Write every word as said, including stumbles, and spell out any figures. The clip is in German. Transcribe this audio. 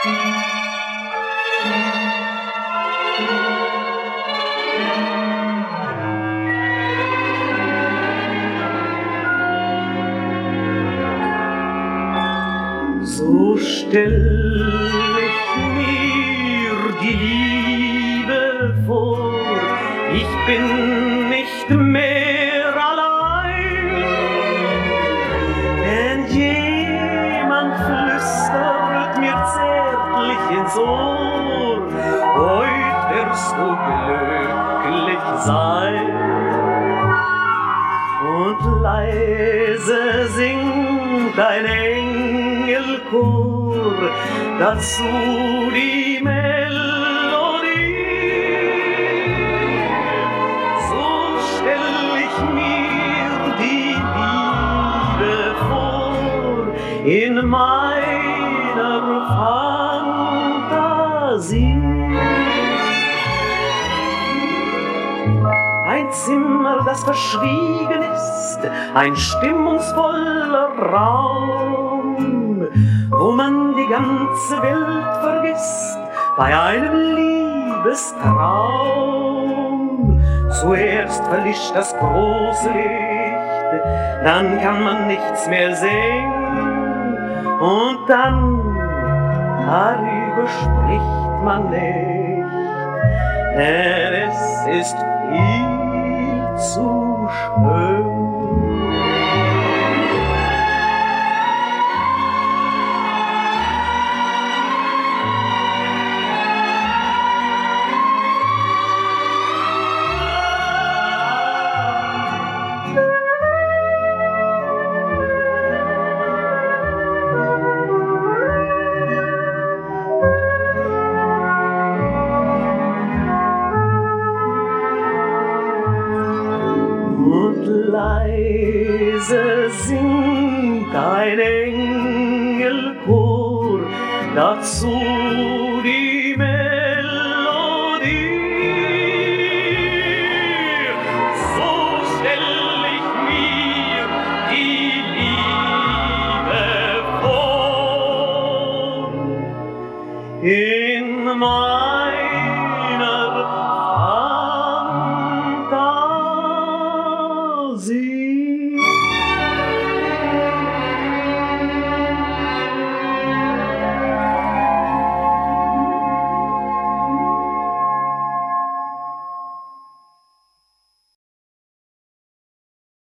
So stell ich mir die Liebe vor, ich bin nicht mehr allein, denn jemand flüstert mir zärtlich ins Ohr, heut wirst du glücklich sein. Und leise singt ein Engelchor dazu die Melodie. So stell ich mir die Liebe vor in meiner Fantasie. Ein Zimmer, das verschwiegen ist, ein stimmungsvoller Raum, wo man die ganze Welt vergisst bei einem Liebestraum. Zuerst verlischt das große Licht, dann kann man nichts mehr sehen, und dann, darüber spricht man nicht, denn es ist viel zu schön. Und leise singt ein Engelchor dazu die Melodie. So stell ich mir die Liebe vor in